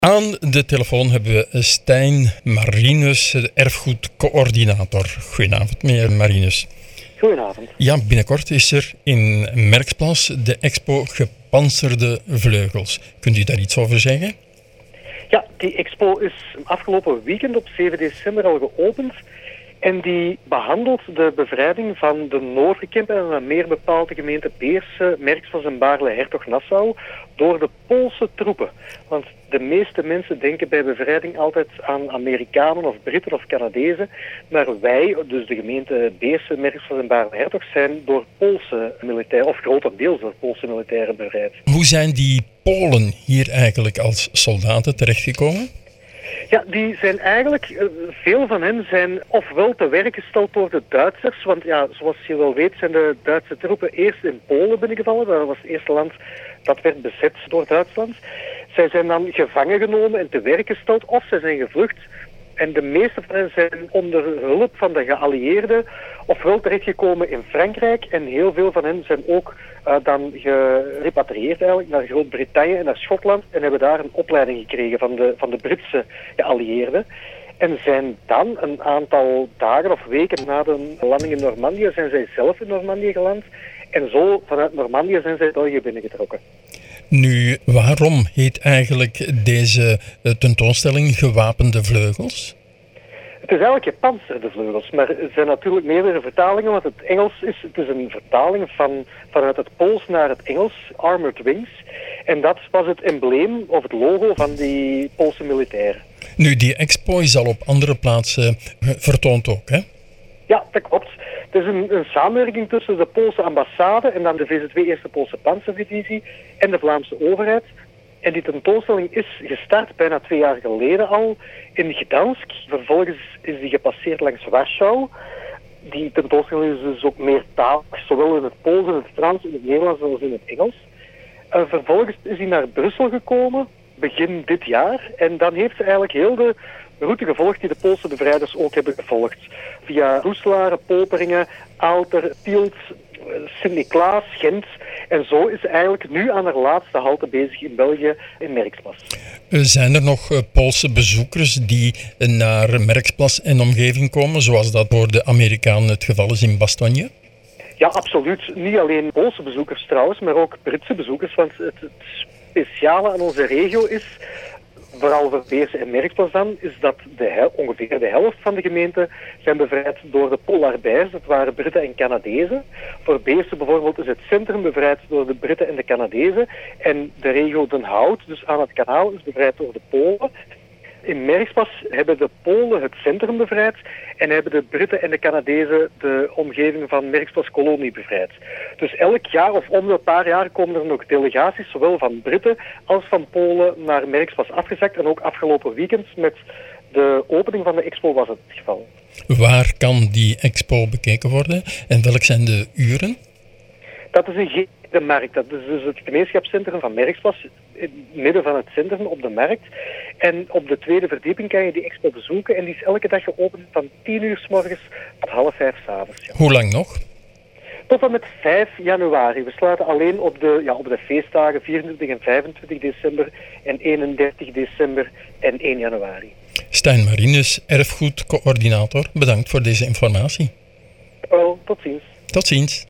Aan de telefoon hebben we Stijn Marinus, de erfgoedcoördinator. Goedenavond, meneer Marinus. Goedenavond. Ja, binnenkort is er in Merksplas de expo Gepantserde Vleugels. Kunt u daar iets over zeggen? Ja, die expo is afgelopen weekend op 7 december al geopend. En die behandelt de bevrijding van de Noordkempen en dan meer bepaald de gemeente Beersen, Merksplas en Baarle-Hertog-Nassau door de Poolse troepen. Want de meeste mensen denken bij bevrijding altijd aan Amerikanen of Britten of Canadezen. Maar wij, dus de gemeente Beersen, Merksplas en Baarle-Hertog, zijn door Poolse militairen, of grotendeels door Poolse militairen bevrijd. Hoe zijn die Polen hier eigenlijk als soldaten terechtgekomen? Ja, die zijn eigenlijk, veel van hen zijn ofwel te werk gesteld door de Duitsers, want ja, zoals je wel weet zijn de Duitse troepen eerst in Polen binnengevallen, dat was het eerste land dat werd bezet door Duitsland. Zij zijn dan gevangen genomen en te werk gesteld, of zij zijn gevlucht. En de meeste van hen zijn onder hulp van de geallieerden ofwel terechtgekomen in Frankrijk en heel veel van hen zijn ook dan gerepatrieerd eigenlijk naar Groot-Brittannië en naar Schotland en hebben daar een opleiding gekregen van de Britse geallieerden. En zijn dan een aantal dagen of weken na de landing in Normandië zijn zij zelf in Normandië geland en zo vanuit Normandië zijn zij België binnengetrokken. Nu, waarom heet eigenlijk deze tentoonstelling Gewapende Vleugels? Het is eigenlijk gepantserde vleugels, maar er zijn natuurlijk meerdere vertalingen, want het is een vertaling vanuit het Pools naar het Engels, Armored Wings. En dat was het embleem of het logo van die Poolse militairen. Nu, die expo is al op andere plaatsen vertoond ook, hè? Ja, dat klopt. Het is een samenwerking tussen de Poolse ambassade en dan de VZW Eerste Poolse Panzerdivisie en de Vlaamse overheid. En die tentoonstelling is gestart bijna 2 jaar geleden al in Gdansk. Vervolgens is die gepasseerd langs Warschau. Die tentoonstelling is dus ook meertalig, zowel in het Pools, in het Frans, in het Nederlands als in het Engels. Vervolgens is hij naar Brussel gekomen, begin dit jaar. En dan heeft ze eigenlijk heel de route gevolgd die de Poolse bevrijders ook hebben gevolgd. Via Roeselare, Poperingen, Aalter, Tielt, Sint-Niklaas, Gent. En zo is ze eigenlijk nu aan haar laatste halte bezig in België, in Merksplas. Zijn er nog Poolse bezoekers die naar Merksplas en omgeving komen, zoals dat voor de Amerikanen het geval is in Bastogne? Ja, absoluut. Niet alleen Poolse bezoekers trouwens, maar ook Britse bezoekers. Want het speciale aan onze regio is, vooral voor Beersen en Merksplas dan, is dat ongeveer de helft van de gemeenten zijn bevrijd door de Polarbijrs. Dat waren Britten en Canadezen. Voor Beersen bijvoorbeeld is het centrum bevrijd door de Britten en de Canadezen. En de regio Den Hout, dus aan het kanaal, is bevrijd door de Polen. In Merksplas hebben de Polen het centrum bevrijd en hebben de Britten en de Canadezen de omgeving van Merksplas-kolonie bevrijd. Dus elk jaar of om de paar jaar komen er nog delegaties, zowel van Britten als van Polen, naar Merksplas afgezakt. En ook afgelopen weekend met de opening van de expo was het geval. Waar kan die expo bekeken worden en welk zijn de uren? Dat is in de markt. Dat is dus het gemeenschapscentrum van Merksplas, in het midden van het centrum op de markt. En op de tweede verdieping kan je die expo bezoeken. En die is elke dag geopend van 10 uur 's morgens tot 4:30 's avonds. Ja. Hoe lang nog? Tot en met 5 januari. We sluiten alleen op de feestdagen 24 en 25 december en 31 december en 1 januari. Stijn Marinus, erfgoedcoördinator, bedankt voor deze informatie. Wel, tot ziens. Tot ziens.